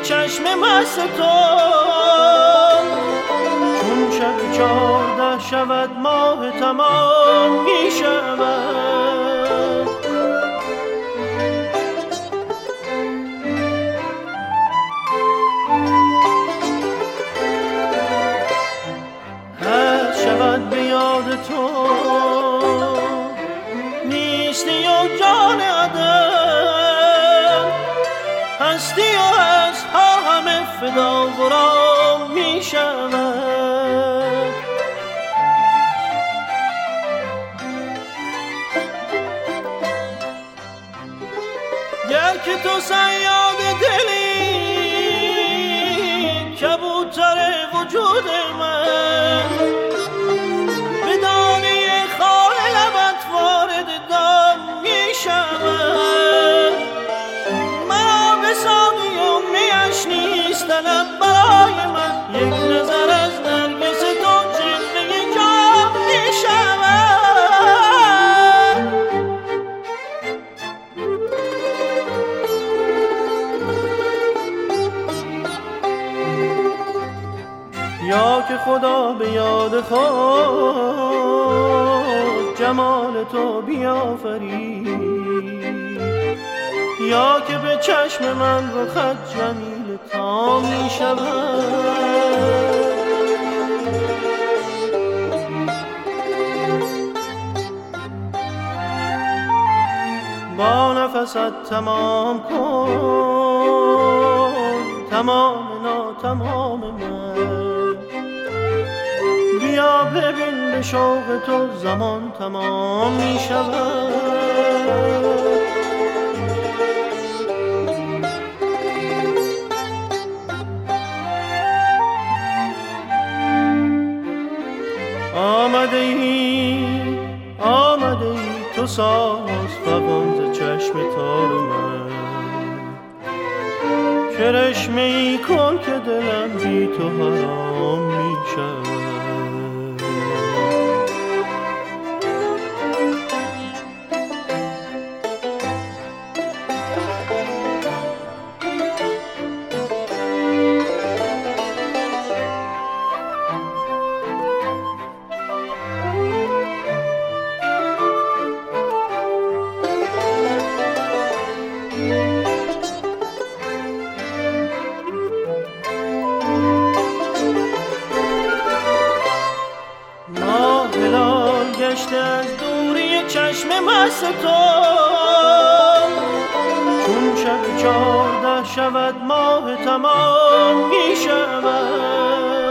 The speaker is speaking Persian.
چشم مست تو، چون شب 14 شود ماه تمام می شود. هر شود به یاد تو نیستی و جان عدم، هستی و هست ها همه فدا ورا می شود. گر که تو صیاد دلی، کبوتر وجود من، به دانه خال لبت وارد دام می شود. مرا به ساقی و میش نیست طلب برای من، یک نظر از نرگس تو جلوه جام می شود. یا که خدا به یاد خود جمال تو بیافرید، یا که به چشم من رخت جمیل تا می شود. با نفست تمام کن تمام ناتمام من، بیا ببین به شوق تو زمان تمام می شود. آمده ای تو ساز فغان ز چشم تار من، کرشمه ای کن که دلم بی تو حرام می شود. از دوری چشم مست تو، چون شب 14 شود ماه تمام می شود.